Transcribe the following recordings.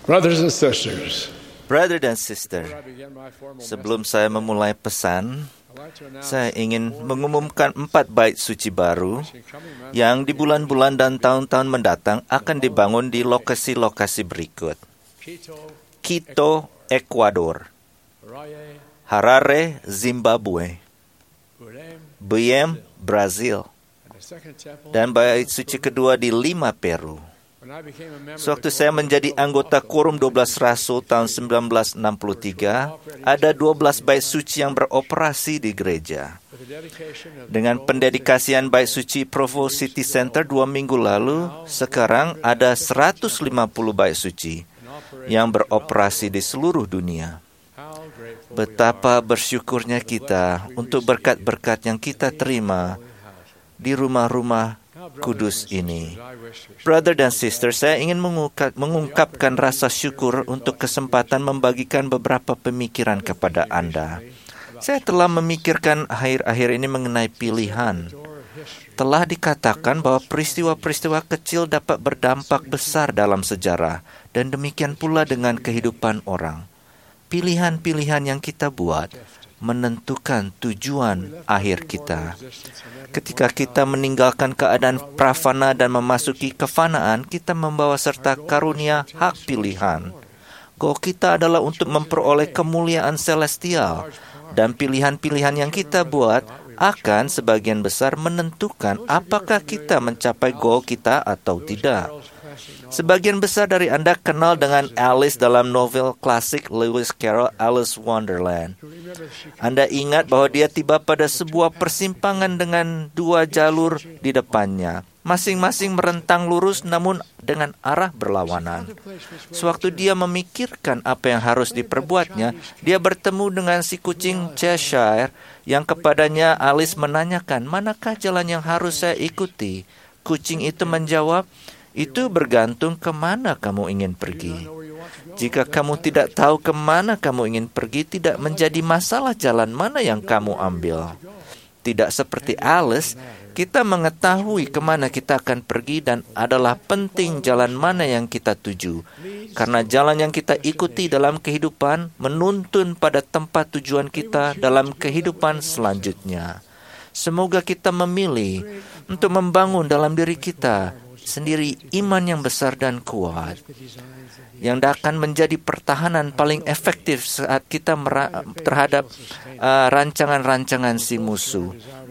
Brothers and sisters, Brother dan sister, sebelum saya memulai pesan, saya ingin mengumumkan 4 bait suci baru yang di bulan-bulan dan tahun-tahun mendatang akan dibangun di lokasi-lokasi berikut. Quito, Ekuador. Harare, Zimbabwe. Belém, Brazil. Dan bait suci kedua di Lima, Peru. Sewaktu saya menjadi anggota Quorum 12 Rasul tahun 1963, ada 12 bait suci yang beroperasi di gereja. Dengan pendedikasian bait suci Provo City Center 2 minggu lalu, sekarang ada 150 bait suci yang beroperasi di seluruh dunia. Betapa bersyukurnya kita untuk berkat-berkat yang kita terima di rumah-rumah kudus ini. Brother dan sister, saya ingin mengungkapkan rasa syukur untuk kesempatan membagikan beberapa pemikiran kepada Anda. Saya telah memikirkan akhir-akhir ini mengenai pilihan. Telah dikatakan bahwa peristiwa-peristiwa kecil dapat berdampak besar dalam sejarah, dan demikian pula dengan kehidupan orang. Pilihan-pilihan yang kita buat menentukan tujuan akhir kita. Ketika kita meninggalkan keadaan prafana dan memasuki kefanaan, kita membawa serta karunia hak pilihan. Goal kita adalah untuk memperoleh kemuliaan celestial, dan pilihan-pilihan yang kita buat akan sebagian besar menentukan apakah kita mencapai goal kita atau tidak. Sebagian besar dari Anda kenal dengan Alice dalam novel klasik Lewis Carroll, Alice Wonderland. Anda ingat bahwa dia tiba pada sebuah persimpangan dengan 2 jalur di depannya. Masing-masing merentang lurus namun dengan arah berlawanan. Sewaktu dia memikirkan apa yang harus diperbuatnya, dia bertemu dengan si kucing Cheshire yang kepadanya Alice menanyakan, "Manakah jalan yang harus saya ikuti?" Kucing itu menjawab, "Itu bergantung kemana kamu ingin pergi. Jika kamu tidak tahu kemana kamu ingin pergi, tidak menjadi masalah jalan mana yang kamu ambil." Tidak seperti Alice, kita mengetahui kemana kita akan pergi dan adalah penting jalan mana yang kita tuju. Karena jalan yang kita ikuti dalam kehidupan menuntun pada tempat tujuan kita dalam kehidupan selanjutnya. Semoga kita memilih untuk membangun dalam diri kita sendiri iman yang besar dan kuat, yang akan menjadi pertahanan paling efektif saat kita terhadap rancangan-rancangan si musuh.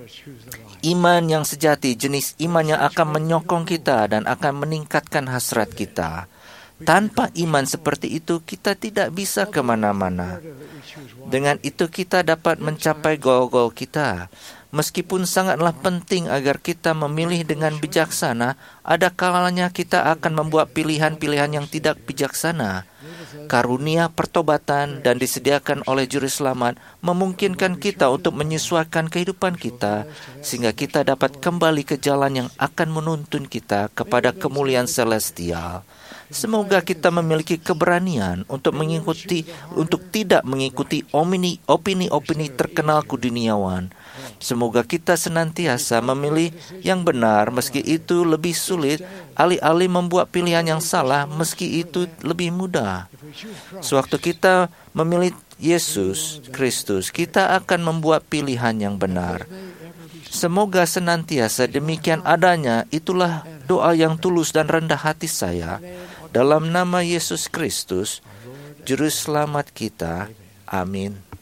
Iman yang sejati, jenis iman yang akan menyokong kita dan akan meningkatkan hasrat kita. Tanpa iman seperti itu, kita tidak bisa kemana-mana. Dengan itu kita dapat mencapai goal-goal kita. Meskipun sangatlah penting agar kita memilih dengan bijaksana, ada kalanya kita akan membuat pilihan-pilihan yang tidak bijaksana. Karunia pertobatan dan disediakan oleh Juru Selamat memungkinkan kita untuk menyesuaikan kehidupan kita, sehingga kita dapat kembali ke jalan yang akan menuntun kita kepada kemuliaan celestial. Semoga kita memiliki keberanian untuk tidak mengikuti opini-opini terkenal kuduniawan. Semoga kita senantiasa memilih yang benar meski itu lebih sulit, alih-alih membuat pilihan yang salah meski itu lebih mudah. Sewaktu kita memilih Yesus Kristus, kita akan membuat pilihan yang benar. Semoga senantiasa demikian adanya. Itulah doa yang tulus dan rendah hati saya. Dalam nama Yesus Kristus, Juru Selamat kita. Amin.